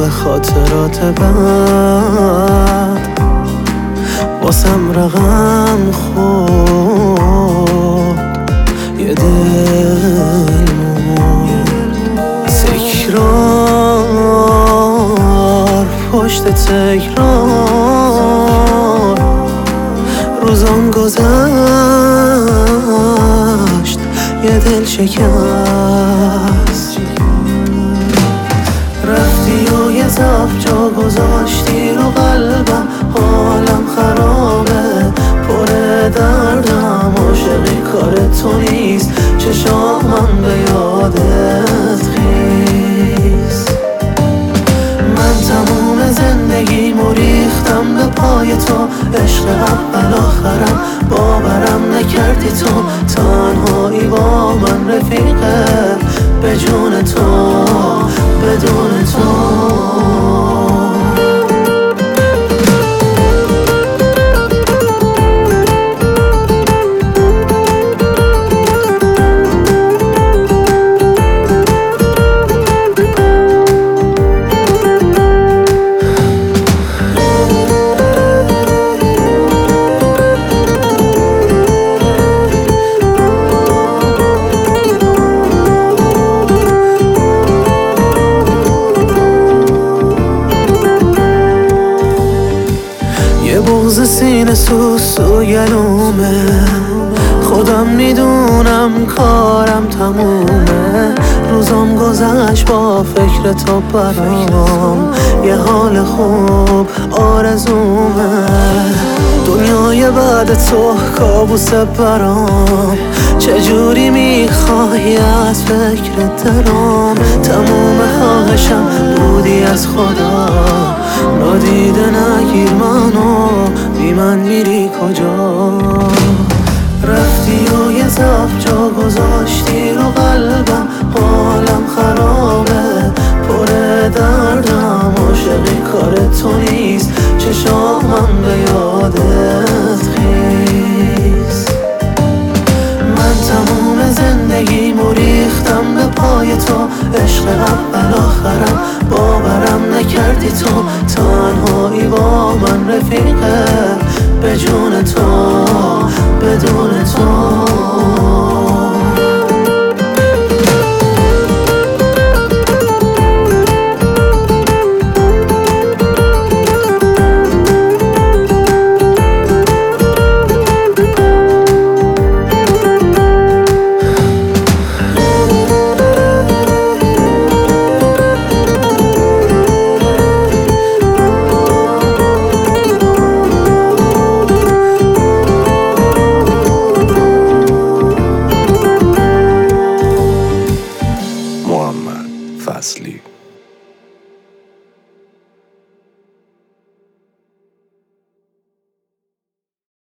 خاطرات بد واسم رقم خورد، یه دل تکرار پشت تکرار، روزان گذشت یه دل شکست. رفتی و یه ضعف جا گذاشتی رو قلبم، حالم خرابه پر دردم، عاشقی کار تو نیست چشامم به یادت خیز. من تموم زندگیمو ریختم به پای تو، عشق اول آخرم باورم نکردی تو، تنهایی با من رفیقه به جون تو بدون تو. بغض سینه سوسو گلومه، خودم میدونم کارم تمومه، روزام گذشت با فکر تو برام، یه حال خوب آرزومه، دنیای بعد تو کابوس برام، چجوری میخوای از فکر درام، تموم خواهشم بودی از خدا، نادیده نگیر منو، بی من میری کجا. رفتی و یه ضعف جا گذاشتی رو قلبم، حالم خرابه پر دردم، عاشقی کار تو نیست چشامم به یادت خیز. من تموم زندگیمو ریختم به پای تو، عشق اول آخرم باورم نکردی تو، تنهایی با من رفیقه به جون تو